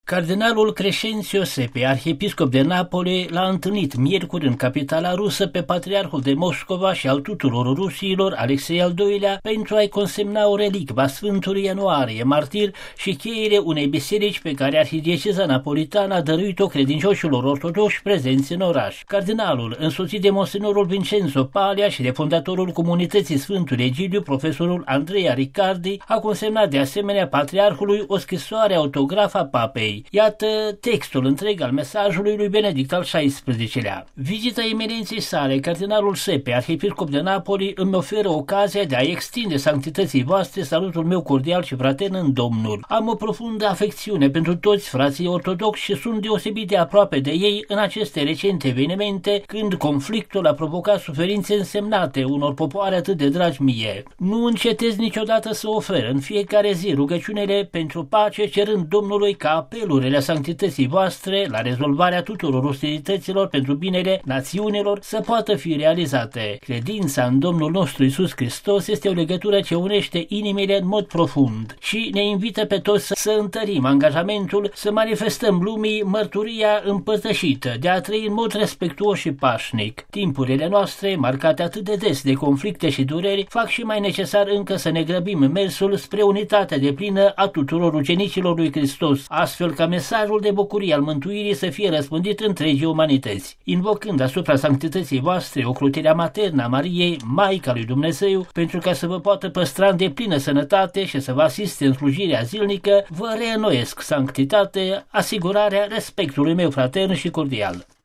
Cardinalul Crescențio Sepe, arhiepiscop de Napoli, l-a întâlnit miercuri în capitala rusă pe patriarhul de Moscova și al tuturor rusiilor, Alexei al II-lea, pentru a-i consemna o relicvă a Sfântului Ianuarie, martir și cheile unei biserici pe care arhidieceza napolitană a dăruit-o credincioșilor ortodoxi prezenți în oraș. Cardinalul, însoțit de monsenorul Vincenzo Paglia și de fondatorul comunității Sfântul Egidiu, profesorul Andrea Riccardi, a consemnat de asemenea patriarhului o scrisoare autografă a papei. Iată textul întreg al mesajului lui Benedict al XVI-lea. Vizita eminenței sale, cardinalul Sepe, arhiepiscop de Napoli, îmi oferă ocazia de a extinde sanctității voastre salutul meu cordial și fratern în Domnul. Am o profundă afecțiune pentru toți frații ortodoxi și sunt deosebit de aproape de ei în aceste recente evenimente, când conflictul a provocat suferințe însemnate unor popoare atât de dragi mie. Nu încetez niciodată să ofer în fiecare zi rugăciunile pentru pace, cerând Domnului ca apelurile sanctității voastre la rezolvarea tuturor ostilităților pentru binele națiunilor să poată fi realizate. Credința în Domnul nostru Iisus Hristos este o legătură ce unește inimile în mod profund și ne invită pe toți să întărim angajamentul, să manifestăm lumii mărturia împărtășită de a trăi în mod respectuos și pașnic. Timpurile noastre, marcate atât de des de conflicte și dureri, fac și mai necesar încă să ne grăbim mersul spre unitatea deplină a tuturor ucenicilor lui Hristos, astfel ca mesajul de bucurie al mântuirii să fie răspândit întregii umanități. Invocând asupra sanctității voastre ocrotirea maternă a Mariei, Maica lui Dumnezeu, pentru ca să vă poată păstra în deplină sănătate și să vă asiste în slujirea zilnică, vă reînnoiesc sanctitate, asigurarea respectului meu fratern și cordial.